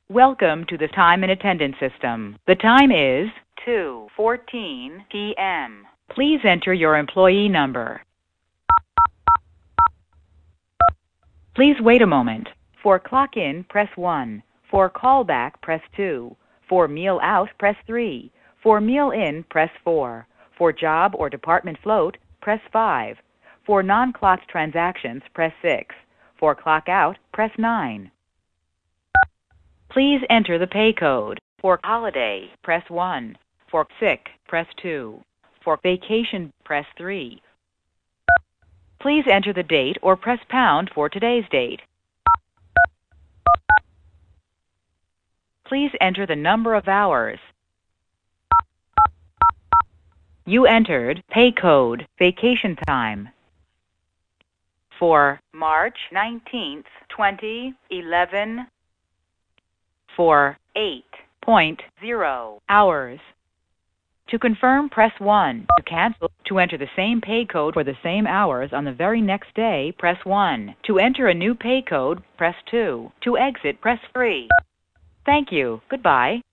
Welcome to the time and attendance system. The time is 2:14 p.m. Please enter your employee number. Please wait a moment. For clock in, press 1. For callback, press 2. For meal out, press 3. For meal in, press 4. For job or department float, press 5. For non-clocked transactions, press 6. For clock out, press 9. Please enter the pay code. For holiday, press 1. For sick, press 2. For vacation, press 3. Please enter the date or press pound for today's date. Please enter the number of hours. You entered pay code vacation time for March 19th, 2011 for 8.0 hours. To confirm, press 1. To cancel, to enter the same pay code for the same hours on the very next day, press 1. To enter a new pay code, press 2. To exit, press 3. Thank you. Goodbye.